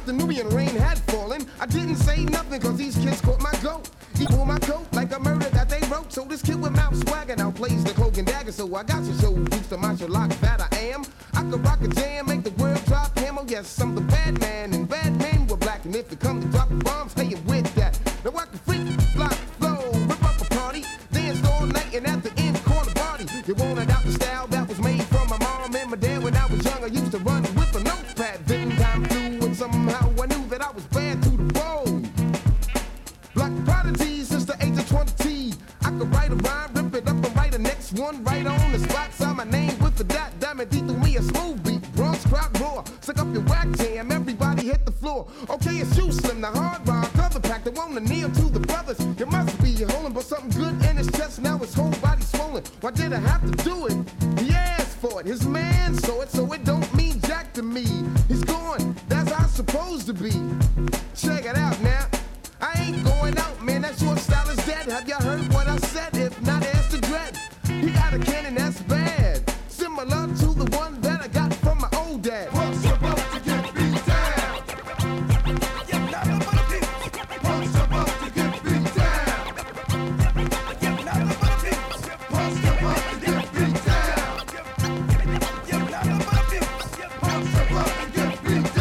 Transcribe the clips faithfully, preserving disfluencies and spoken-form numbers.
the Nubian rain had fallen, I didn't say nothing cause these kids caught my goat. He pulled my coat like a murder that they wrote. So this kid with mouth swagger now plays the cloak and dagger. So I got to show boots to my Sherlock that I am. I could rock a jam, make the world drop camo. Yes, I'm the bad man, and bad men were black. And if it come to dropping bombs, hey, it with that. Now I can freak, block, flow, rip up a party, dance all night, and at the end, corner party. You wanted out the style that was made from my mom and my dad when I was young. I used to run with a notepad. Then time flew, and somehow I knew that I was bad to the bone. Black prodigy since the age of twenty. I could write a rhyme, rip it up and write the next one right on the spot. Sign my name with the dot, diamond D threw me a smooth beat. Bronx crowd roar, suck up your whack jam, everybody hit the floor. Okay, it's you, Slim, the hard rock, cover pack, the one to kneel to the brothers. You must be holding but something good in his chest, now his whole body swollen. Why did I have to do it? He asked for it, his man saw it, so it don't mean jack to me. He's gone, that's how it's supposed to be. Check it out now. I ain't going out, man, that short style is dead. Have ya heard what I said? If not, ask the dread. He got a cannon that's bad, similar to the one that I got from my old dad. Punk's about to get beat down. Punk's about to get beat down. Punk's about to get beat down. Punk's about to get beat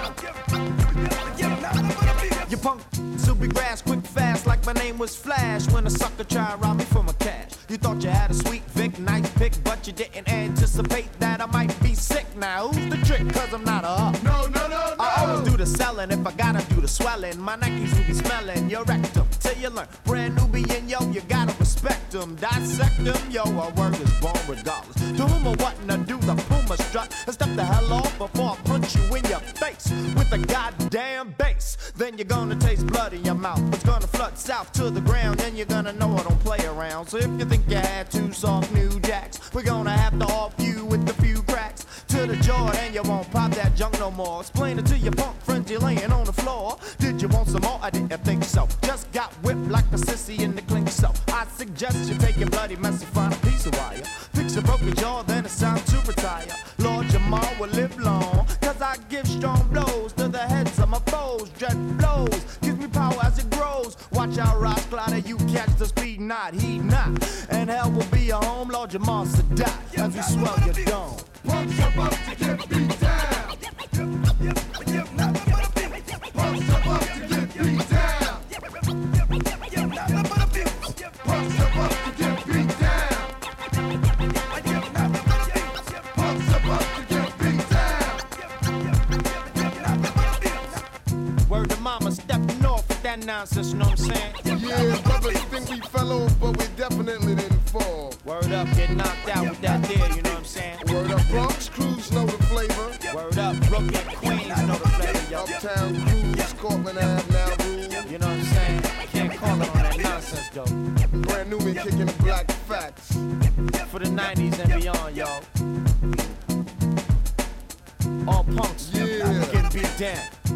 down. You punk. Be grass, quick, fast, like my name was Flash. When a sucker try to rob me for my cash, you thought you had a sweet Vic, nice pick, but you didn't anticipate that I might be sick. Now who's the trick? Cause I'm not a up. No, no, no, no. I always do the selling if I gotta do the swelling. My Nikes will be smelling your rectum till you learn. Brand Nubian, yo, you gotta respect them, dissect them, yo. A word is born regardless. To whom or what and do the Puma strut and step the hell off before I punch you in your face with a goddamn bass. Then you're gonna taste blood in your mouth. It's gonna flood south to the ground, and you're gonna know I don't play around. So if you think you had two soft new jacks, we're gonna have to off you with a few cracks to the jaw, and you won't pop that junk no more. Explain it to your punk friends, you're laying on the floor. Did you want some more? I didn't think so. Just got whipped like a sissy in the clink, so I suggest you take your bloody mess and find a piece of wire. Fix a broken jaw, then it's time to retire. Lord Jamal will live long, cause I give strong blows to the heads of my foes. Dread blows, gives me power as it grows. Watch out, Ross Glider, you catch the speed, not he not. And hell will be your home, Lord Jamal Sadat, as we swell your dome. Punk's about to get beat down. Punk's about to get beat down. Punk's about to get beat down. Punk's about to get beat down. Word to mama stepping off with that nonsense, you know what I'm saying? Yeah, brothers think we fell off, but we definitely didn't fall. Word up, get knocked out with that there, you know what I'm saying? Word up, Bronx crews know the flavor. Word up, Brooklyn Queens know the flavor, yo. Uptown crews, Cortland Ave now rule. You know what I'm saying? Can't call it on that nonsense, though. Brand new and kicking the black facts. For the nineties and beyond, y'all. All punks, yeah, get beat down.